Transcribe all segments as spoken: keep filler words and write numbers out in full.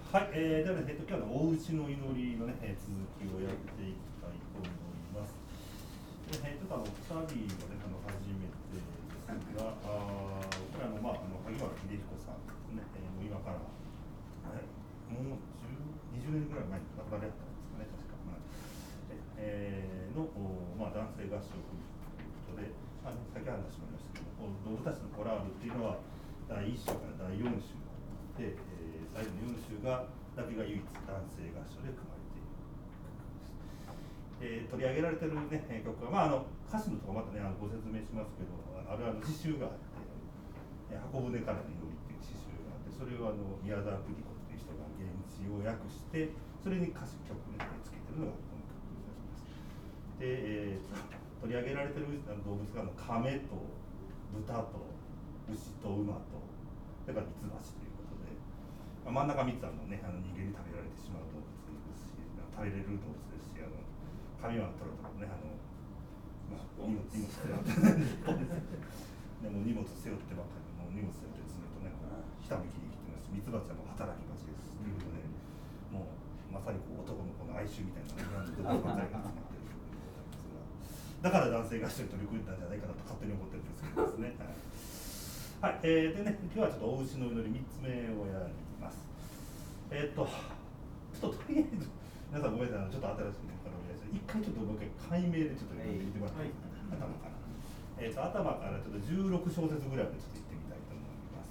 はい、えー、ではね、えっと、今日の大牛の祈りのね、えー、続きをやっていきたいと思います。で、えー、ちょっとあの、ふたりがね、あの、初めてですが、あこれあの、まあ、あの、萩原秀彦さんですね、えー、もう今から、はい、もうじゅう、にじゅうねんぐらい前に亡くなられたんですかね、確か。まあ、えー、の、まあ、男性合唱組ということで、あの、先話しましたけど、動物たちのコラールっていうのは、だいいっ週からだいよん週で、えー、最後のよん週がだけが唯一男性合唱で組まれている曲です。えー、取り上げられてる、ね、曲は、まあ、あの歌詞のとこまたねあのご説明しますけど、あるある詩集があって、箱舟からの祈りっていう詩集があって、それをあの宮沢邦子っていう人が現地を訳して、それに歌詞曲を、ね、つけてるのがこの曲になります。で、えー、取り上げられてる動物があの亀と豚と牛と馬と、それからミツバチということで、まあ、真ん中みっつはの、ね、あの人間に食べられてしまう動物ですし、食べれる動物ですし、あの神は取るとかね、あの、まあ、荷物荷物背負ってでも荷物背負ってばっかり、もう荷物背負ってずっとね、ひたむきに生きてますし、ミツバチはもう働きバチですということで、もうまさにこう男の子の哀愁みたいなのが動物ばっかりが集まっているということでございますが、だから男性が一緒に取り組んだんじゃないかなと勝手に思ってるんですけどですね。はいはい、えー、でね、今日はちょっと大牛の祈りみっつめをやります。えー、っと、ちょっととりあえず、皆さんごめんなさい、ちょっと新しいね、からお願いします。一回ちょっともう一回、解明でちょっと言ってもらっていいですか、はい、頭から。えー、っと、頭からちょっとじゅうろく小節ぐらいまでちょっと言ってみたいと思います。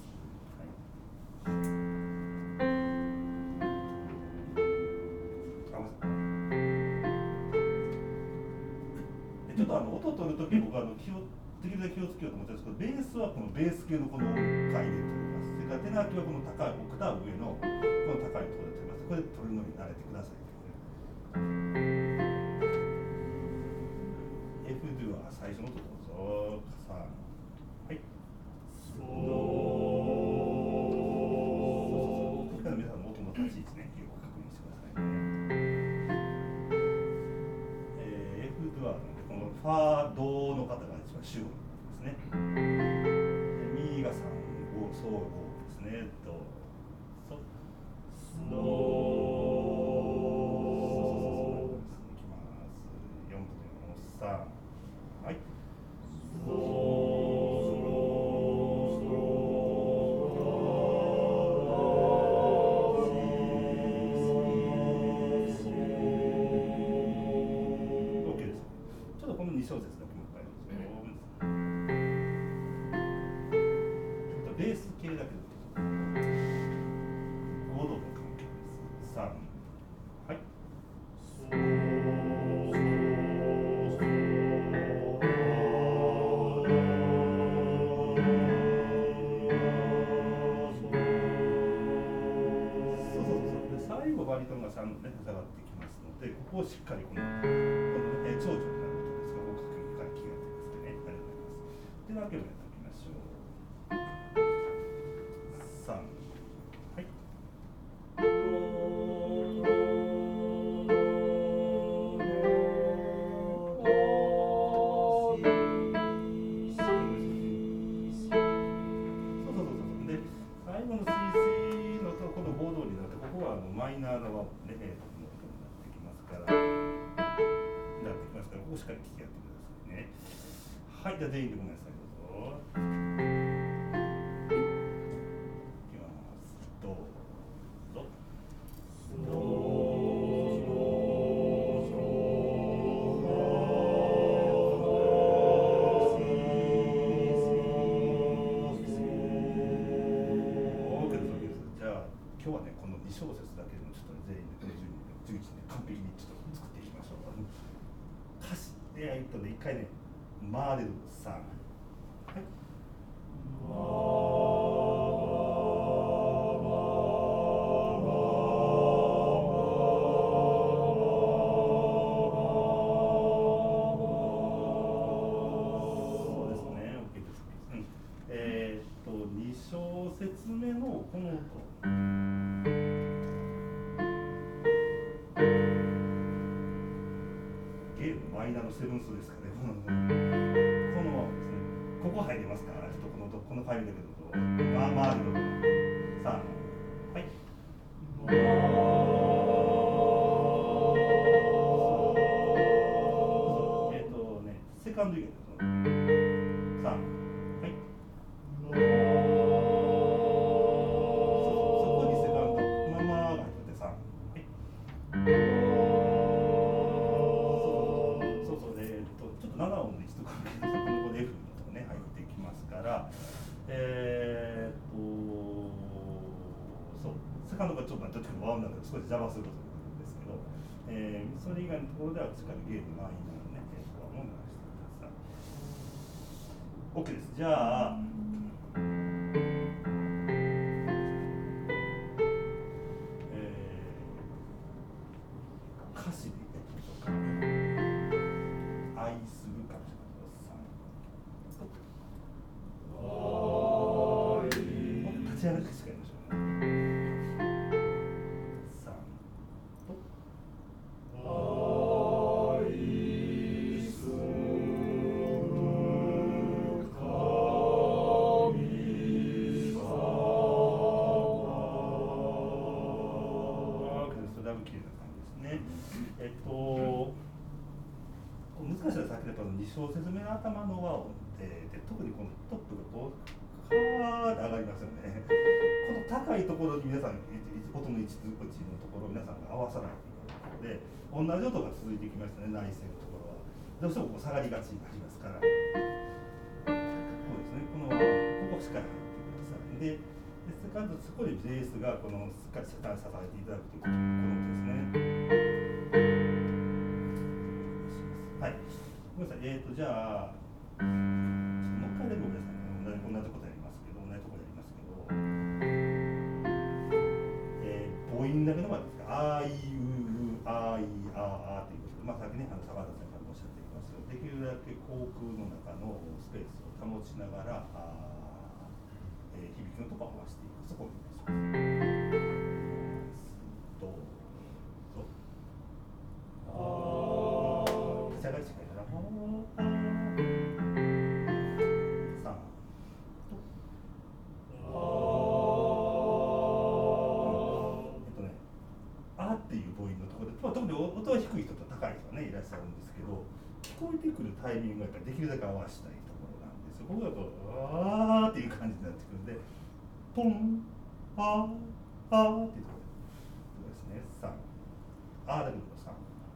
はい、ちょっとあの音を取るとき、僕はあの気をできるだけ気をつけようと思ってるんですけど、ベースはこのベース系のこの回で取ります。それから手書きはこの高いオクターブ上のこの高いところで取ります。これで取るのに慣れてください。F ドゥは最初のところどうぞ。さん、はい。そうそうそう。ここから皆さんの音の立ち位置ね、よく確認してくださいね。えー、F ドゥはこのファドの方が一番主語ですね。ミがさん、ご、ソごですね。ド、ソ、ソ、いきます。よんぶんのさん、はい。ソ、OK です。ちょっとこのに小節だけもう一回どうぞ。ベース系だけどごどの関係です。さん、はい。そうそうそうそう。で最後バリトンがさん度ね下がってきますので、ここをしっかりこのこの、ね、長調になることですが、ここから気がついてますね。ありがとうございます。では今日もやっておきましょう。さん、はい。最後の シーシー のとこのボードになって、ここはあのマイナーの和音ね、えー、の音になってきますから、なってきますから、ここしっかり聞き合ってくださいね。はい、じゃあ全員でごめんなさい、どうぞ。いきます。どうぞ。今日はね、このに小節だけでもちょっと全員でこのじゅうにちで完璧にちょっと作っていきましょう。歌詞で、えっとね、一回ね、回れるさん。はい。そうですね、OK です。うん、えー、っと、に小節目のこの音。マイナーのセブンスですかね、このこのままですね。ここ入りますから、ちょっとこのこのファイルだけど、まあまあでどうぞ。さん、はい。 カンド以外ですさん、はい。そこにセカンド、ママが入っててさん、はい。そうそうそう、えー、っとちょっとなな音で一度かけて、この F のとこね入ってきますから、えー、っとそうセカンドがちょっとどっちかの和音だけど少し邪魔することがあるんですけど、えー、それ以外のところではしっかりゲーム満員なのでね、和音を鳴らしてください。OK です。じゃあ、えー、歌詞でいきましょうか。愛するかもしれません。立ち上がってしかいましょうね。さんとダブルキレイな感じですね。えっと難しいのはさっきのに小節目の頭の和音で、で特にこのトップがこうカーッて上がりますよね。この高いところに皆さん音の一通口のところを皆さんが合わさないといけないので、同じ音が続いてきましたね。内声のところはどうしてもこう下がりがちになりますから、そうですね。この和音ここしっかり入ってください。ででセカンド、そこでベースがこのしっかり支えていただくというこの音ですね。はい、ごめんなさい。えーとじゃあもう一回でごめんなさいね。同じ同じことやりますけど、同じところやりますけど、えー、母音だけの場合ですか。あいううあいああということで、まあさっきねあの坂田先生もおっしゃっていますが、できるだけ口腔の中のスペースを保ちながらあ、えー、響きのところを合わせていく。そこをお願いします。どうぞ。立ち上がりしかやらない。特に音は低い人と高い人がねいらっしゃるんですけど、聞こえてくるタイミングがやっぱりできるだけ合わせたいところなんですよ。ここだとあーっていう感じになってくるんで、ポンあーあーっていうところですね。さんあーだけどさん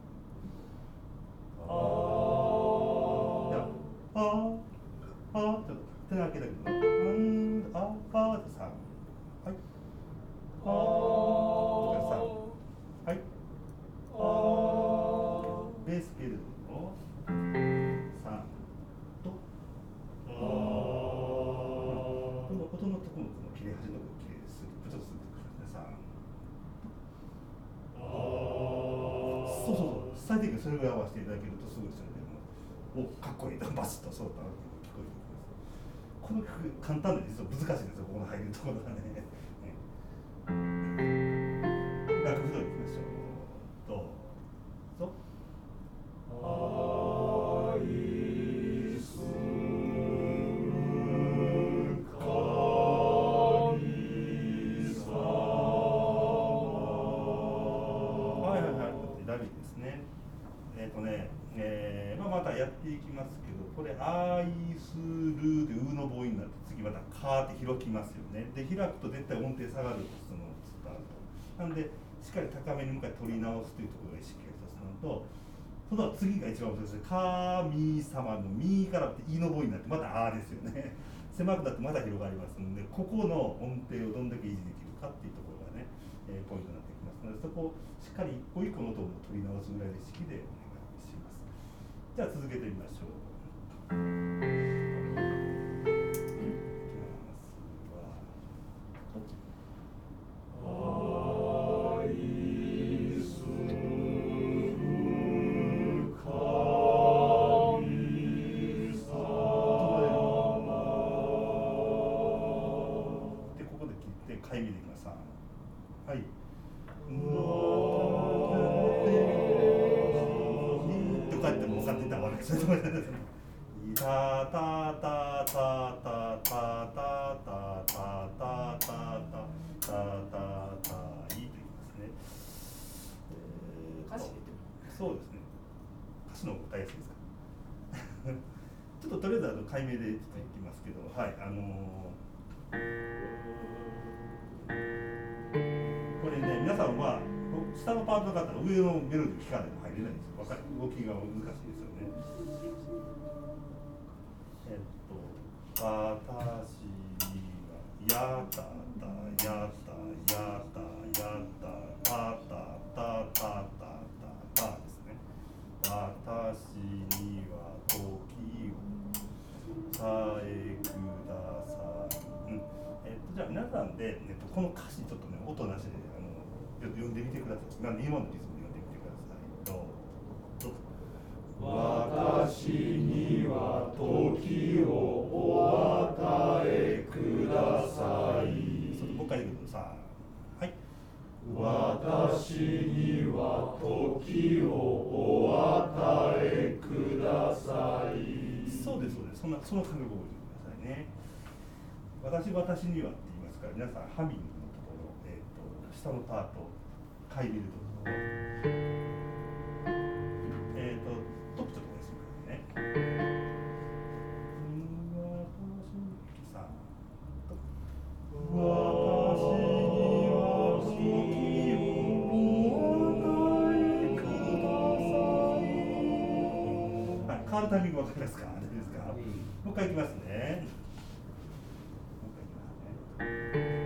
あーじゃああーあーちょっと手だけだけどうんあーあーってさんはいあーさんはいベース系でどうぞ。さんとあーこの音のところの切れ端のところをきれいですちょっとするですね。さんそうそうそう、伝えていくそれぐらい合わせていただけるとすごいそれでもおかっこいいとバシッとそうだなって聞こえてきます。この曲簡単で実は難しいんですよ。ここの入るところがね。楽譜通りいきましょう。どうぞ。愛する神様。はいはいはい、ダビですね。えっ、ー、とね、えーまあ、またやっていきますけど、これ愛するでうの母音になって次またカーって開きますよね。で開くと絶対音程下がるとその伝わると。なんでしっかり高めに向かって取り直すというところが意識が一つなのと、その次が一番難しい。神様のミからっていの母音になってまたあーですよね。狭くなってまた広がりますので、ここの音程をどんだけ維持できるかっていうところがね、えー、ポイントになってきますので、そこをしっかり一個一個の音を取り直すぐらいの意識でお願いします。じゃあ続けてみましょう。はい、見てください。はい。って書いても分かっていたら悪くないと思います。タタタタタタタタタタタタタタいいと言いますね。 歌詞入れてもそうですね。歌詞の方が大好きですか。 ちょっととりあえずあの解明でちょっといきますけど、はい、あのー、これね、皆さんは下のパートの方は上のメロディー聞かないと入れないんですよ。わかる？動きが難しいですよね。えっと、私はやったやったやったやったたたたたたたたですね。私には時をさえください。うん、えっとじゃあ皆さんで、えっと、この歌詞ちょっとね音なしであの読んでみてください。今の今のリズムで読んでみてください。どうぞ。 私には時をお与えください。 それもう一回言ってください。はい。 私には時をお与えください。 そうですそうです。そんなその感覚を覚えてくださいね。私私にはって言いますから、皆さんハミングのところ、えっと下のパート買い入れるところ、えっとトップちょっとお願いしますね。さあ。私には時をお与えください。はい、変わるタイミングわかりますか？大丈夫ですか？もう一回いきますね。もう一回いきますね。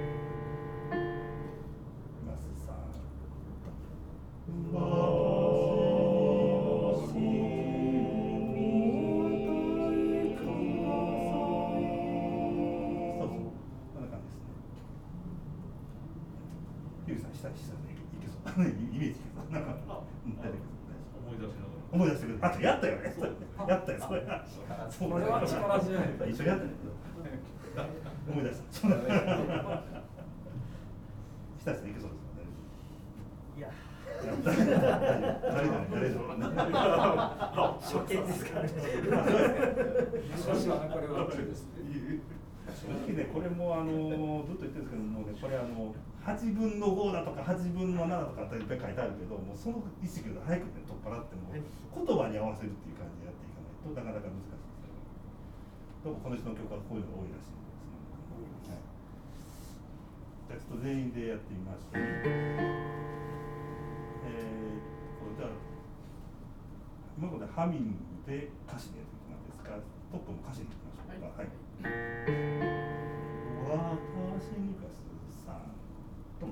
いきます。さあ。私にお与えください。そうそう。こんな感じですね。ゆうさん、下に下でいけそう。イメージいけそう。なんか、うん、大丈夫です。 思い出しながら。 思い出してくれる。あとやったよね。やったよ。それ。 それは力じゃない。 一緒にやったね。思い出した。そうだ。下ですね。いけそうです。 いや。 誰だね。誰だ。 初見ですからね。 私はこれはですね。 正直ね、これもあのずっと言ってるんですけどもね、これあのはちぶんのごだとかはちぶんのななとかっていっぱい書いてあるけど、もうその意識が早くね取っ払っても言葉に合わせるっていう感じでやっていかないとなかなか難しいですよ。どうもこの人の曲はこういうのが多いらしいですね。はい、じゃあちょっと全員でやってみましょう。えー、これじゃあ今までハミングで歌詞でやっていきますか。トップも歌詞でいきましょうか。はい。私にかすさんと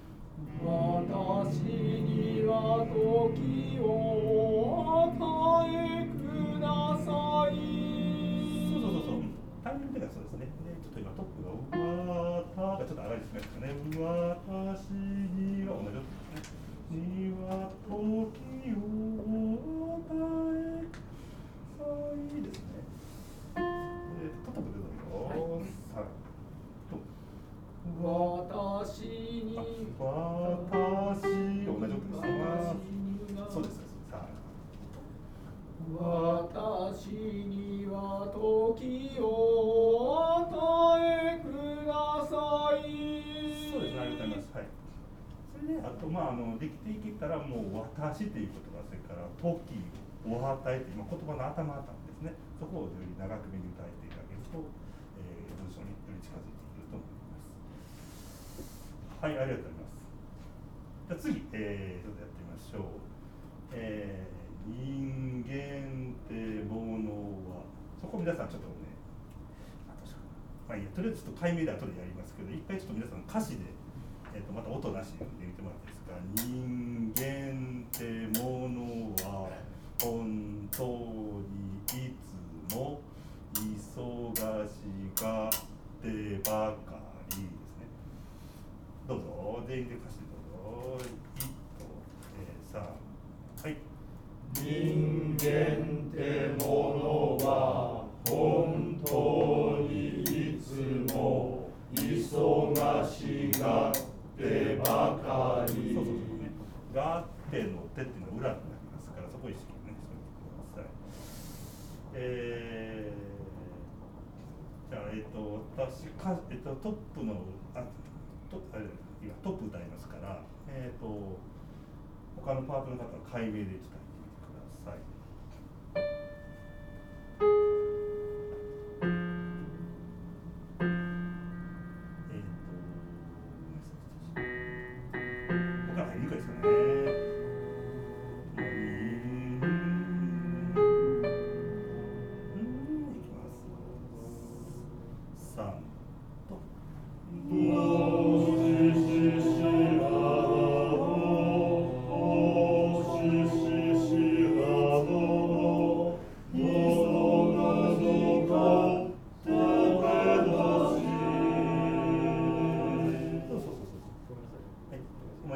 私には時をお与えください。 そうそうそうそう。タイミングでがそうですね。で、ちょっと今トップがうわたがちょっと上がりすぎましたね。私には同じ音ですね。には時をお与えくださいですね。で、トップ出たよ。はい。さんと。 私に私同じ音ですね。そうです。さあ。 私には時を与えください。 そうですね。ありがとうございます。はい。それで、あとまああのできていけたらもう私っていう言葉、それから時をお与えって今言葉の頭あたんですね。そこをより長く目に歌えていただけると、えー、文章により近づいていけると思います。はい、ありがとうございます。じゃあ次、えー、ちょっとやってみましょう。えー、人間ってものは、そこ皆さんちょっとね、あどうしようかな。まあいいや、とりあえずちょっと解明で後でやりますけど、一回ちょっと皆さん歌詞で、えー、とまた音なしで読んでみてもらっていいですか。人間ってものは本当にいつも忙しがってばかりですね。どうぞ、全員で歌詞でどうぞ。いちと、えー、さん、はい。 人間ってものは本当にいつも忙しがってばかり。 そうそうそうね。がっての手っていうのは裏になりますから、そこを意識ねしておいてください。えー、じゃあ、えっ、ー、と、私か、えっ、ー、と、トップの、あ、トあれいやトップ歌いますから、えっ、ー、と、他のパートの方は解明でちょっと入ってみてください。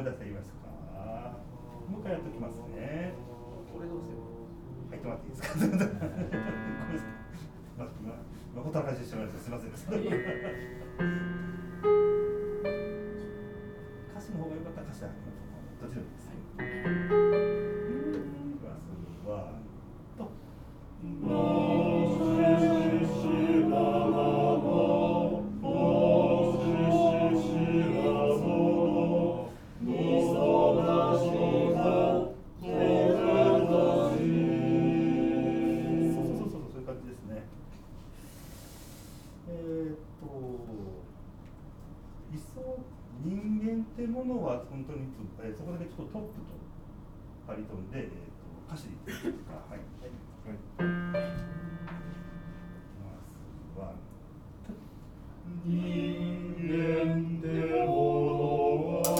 い出せますか。もう一回やっておきますね。 これどうして入ってもらっていいですか。ごめんなさい。まあ、今、まあ、ほったらかしにしてもらってすみませんでした。歌詞の方が良かったら歌詞で入りましょうか。どっちでもいいです。まずはと。人間ってものは本当に、えー、そこだけちょっとトップと張り飛んで、えー、と歌詞で言ってみますか。はい。はい。まずは人間ってものは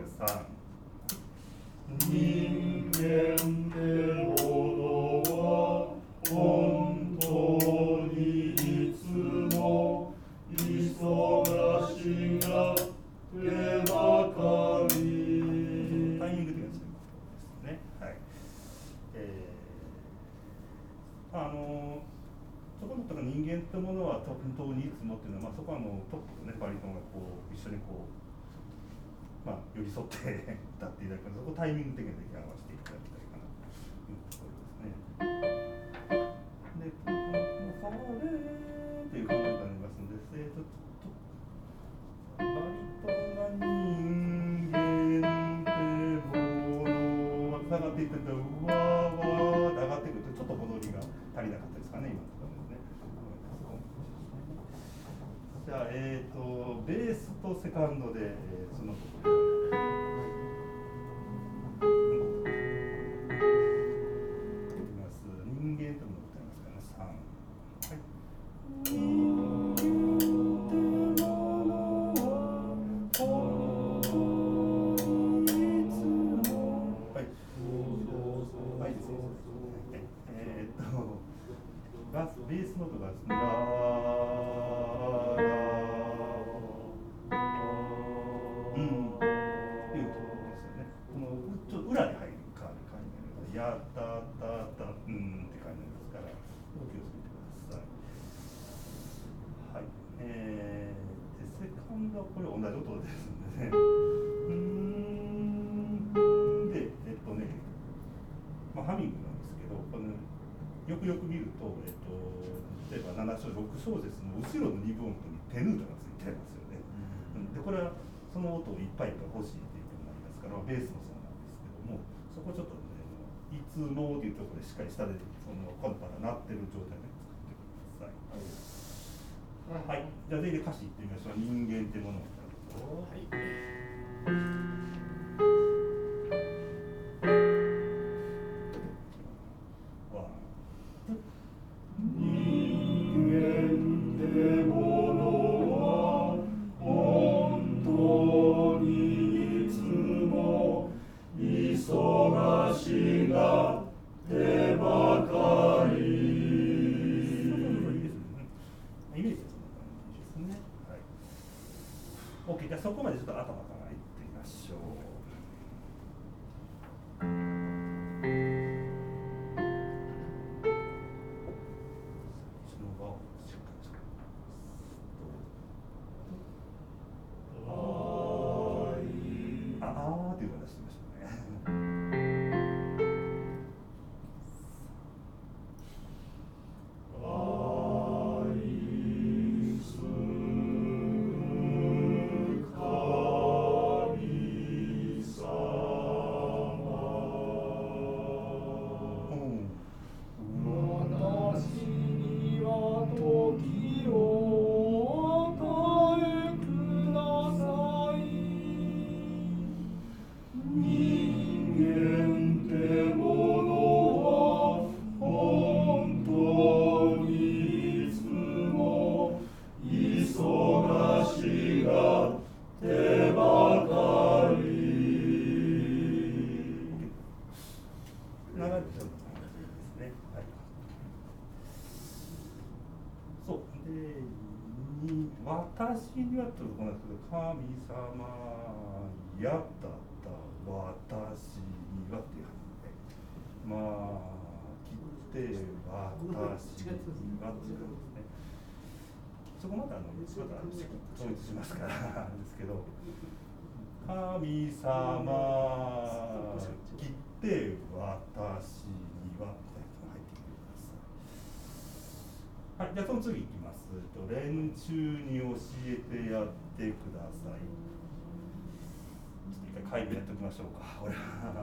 人間ってものは本当にいつも忙しが手ばかり。 タイミング的なですね。はい。えー、あのそこのとか人間ってものは本当にいつもっていうのは、まあ、そこはあのトップとねバリトンがこう一緒にこうまあ寄り添って歌っていただくので、そこタイミング的に合わせていただきたいかなというところですね。で、この「ファレー」という感じになりますので、えーとバリトンが人間ってものは下がっていってて、うわーわーって上がってくるとちょっと戻りが足りなかったですかね、今のところですね。じゃあ、えーとベースとセカンドで、えー、そのところいきます。人間ともの歌いますからね。さん、はい。ベースの音がラーラーうんっていうところですよね。このちょっと裏に入る感じになります。やたたたうんって感じですから、お気をつけてください。はい。えー、でセカンドはこれ同じ音ですんでね。うーんでえっとね、まあハミングなんですけど、このよくよく見ると、えっと、例えばなな小ろく小節の後ろのにぶ音符にテヌートがついてますよね。うん、でこれはその音をいっぱい欲しいっていうことになりますから、ベースもそうなんですけども、そこちょっとね、いつもっていうところでしっかり下でそのコンパが鳴ってる状態で作ってください。はい、はい、じゃあ全員で歌詞いってみましょう。人間ってものを。はい。OK、じゃあそこまでちょっと頭からいってみましょう。その場をしっかり作ります。ああーっていう形してみましょうね。私にはちょっとこの神様やったった私にはっていう感じで、まあ切って私にはっていう感じですね。そこまたあのまた統一しますからですけど、神様切って私にはみたいなのが入ってきてください。はい、じゃあその次いきます。連中に教えてやってください。ちょっと一回会議やっておきましょうか。俺は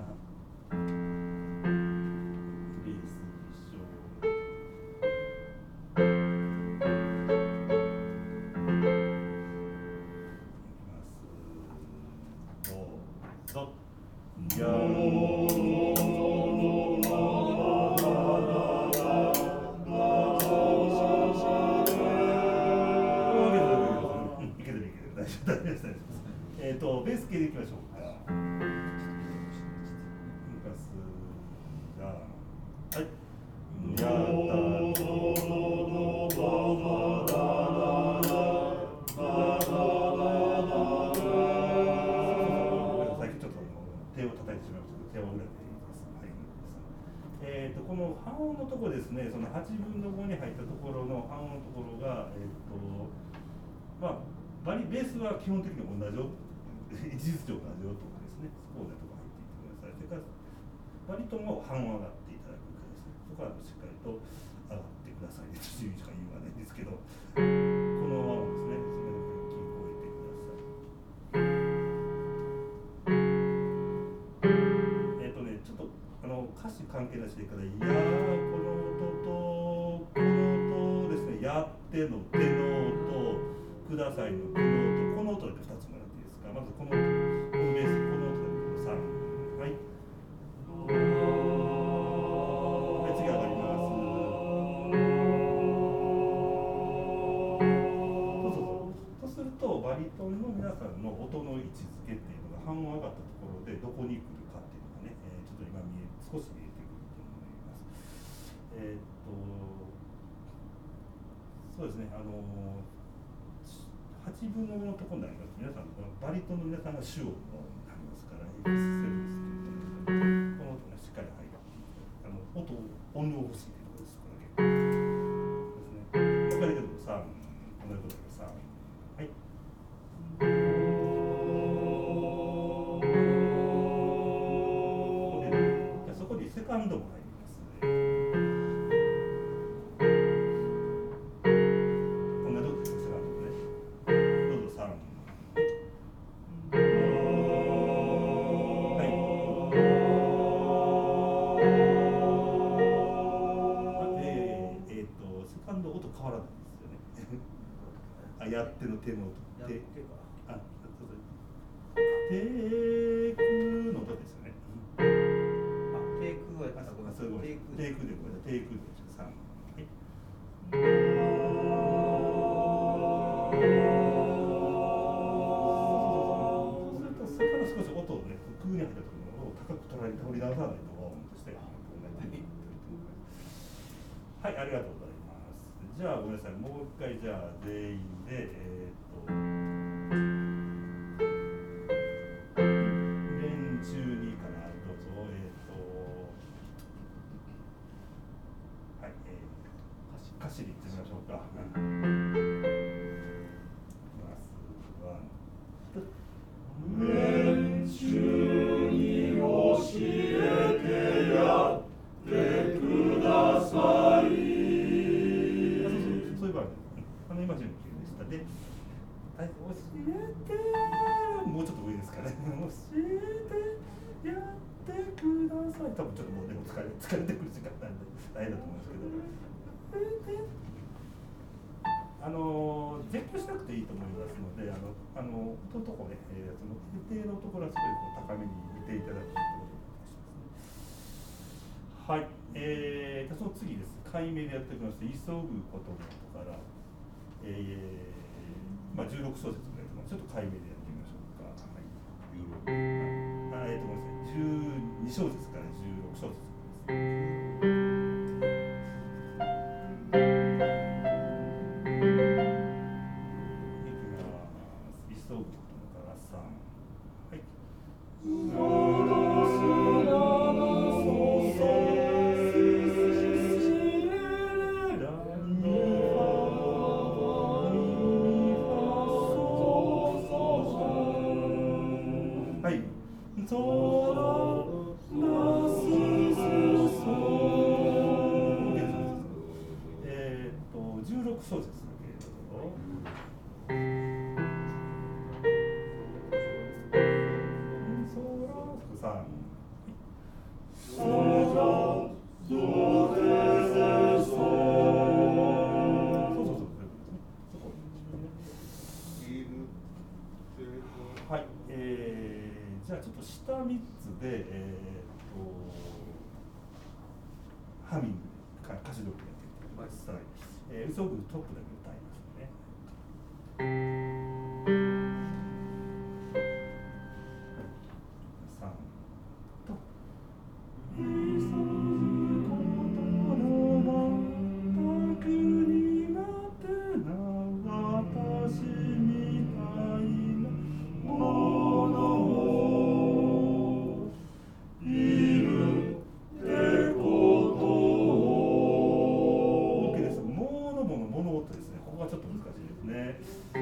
レース一緒。いやえっとベース系でいきましょうか。じゃあはい。や手を叩いてしまいましたけど、手を裏でいいです。はい。えっとこの半音のところですね、そのはちぶんのごに入ったところの半音のところがえっとまあバリベースは基本的に同じよ、事実上同じよとかですね、そこをねとか入っていってください。それからバリトンは半音上がっていただくかですね。そこはしっかりと上がってくださいねというしか言わないんですけど、このままですね、それだけ聞こえてください。えっとね、ちょっとあの歌詞関係なしでいいから、いやーこの音とこの音ですね、やっての手の音、くださいのこの音、この音だけふたつもらっていいですか。まずこの音、このベース、この音だけさん、はい。はい、次上がります。そうそうそう。とするとバリトンの皆さんの音の位置づけっていうのが半音上がったところでどこに来るかっていうのがね、えー、ちょっと今見え少し見えてくると思います。えー、っとそうですね、あのはちぶんのごのところになります。皆さんバリトンの皆さんが主音になりますから、エクスセブンスっていうこの音がしっかり入ってあの音音量欲しいということです。これだけですね。分かるけどさん、同じことだけどさん、はい。そこにセカンドも入りますね。こんなとこですセカンドね。どうぞさん。はい。えー、えー、とセカンド音変わらないんですよね。あ、やっての手の音。 やってか。 あ、そうそう。テイクの音ですよね。 あ、テイクはやった。 あ、そういうこと。テイクでこれテイクでさん。はい。そうするとそれから少し音をね、空に入ったところを高く取られて取り直さないと和音として。はい、ありがとうございます。じゃあごめんなさい、もう一回じゃあ全員でえっ、ー、と連中にからどうぞ。えっ、ー、とはい、えー、歌詞でいってみましょうか。 連中に教えてやってください。 そういう場合、あの今準備でした。で、はい、教えて、もうちょっと上ですかね。教えてやってください。多分ちょっともうでも疲れ疲れてくる時間なんで大変だと思うんですけど。あの絶叫しなくていいと思いますので、あのあの音のとこね、えー、その一定のところはすごいこう高めに見ていただくということをお願いしますね。はい、えー、じゃあその次です。解明でやっておきまして、急ぐことの音から、えー、まあじゅうろく小節ぐらいちょっと解明でやってみましょうか。はい。じゅうろく。はい。あ、えっとごめんなさい。じゅうに小節からじゅうろく小節です。急ぐことからさん。はい。 えっとじゅうろく小節だけれどさんはい、えー、じゃあちょっと下みっつで、えー、っとハミングで歌詞力やってみてください。えー、嘘ぐトップだけ歌いますね。さんと急ぐことの全く苦手な私みたいなものもいるってことを OK です。ものもの物事ですね。ここがちょっと難しいですね。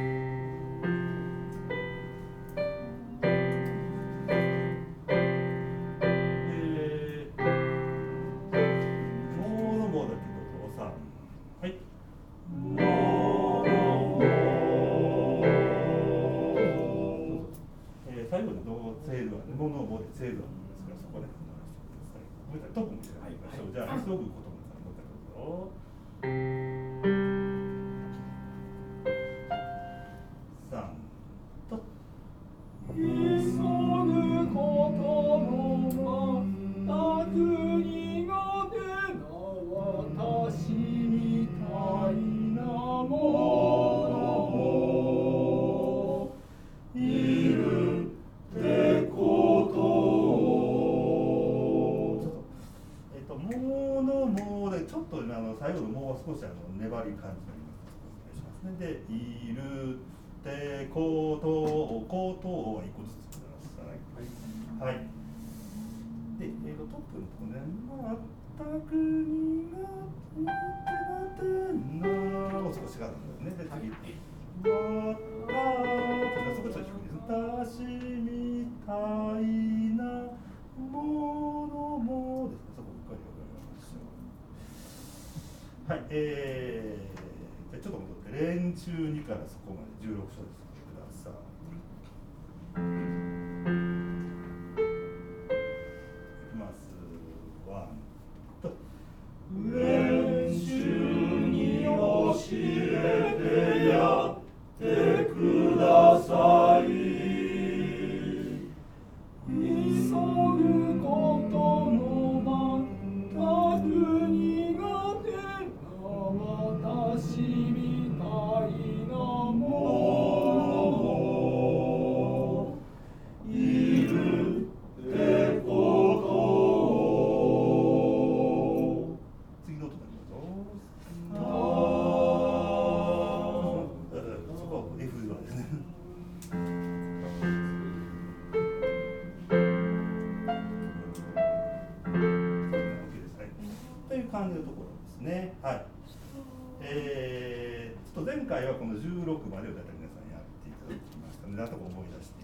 最後にどうセールはね、ものを覚えてセールはですから、そこで話してください。トップもしていきましょう。じゃあ、急ぐこともさん、もう一回どうぞ。さんと。急ぐことも全く苦手な私みたいなものもいるってことをちょっと、えっと、ものもでちょっと、ね、あの最後のもう少しあの粘り感じになります。お願いしますね。で、いるってことを、ことをはいっこずつください。はい。はい、で、えっと、トップのところね、全く苦手なもう少し違うんだよね。で、次。わたそこちょっと低いです。私みたいなものもですね。そこばっかりわかりました。はい、えー、じゃちょっと戻って練習にからそこまでじゅうろく小節ください。いきます。ワンと。練習に教えてやってください。急ぐことの全く苦手な私みたいなものもいるってことを次の音だけどうぞ。そこは F ですね。という感じのところですね。はい。えー、ちょっと前回はこのじゅうろくまでをだいたい皆さんやっていただきましたので、なんとか思い出して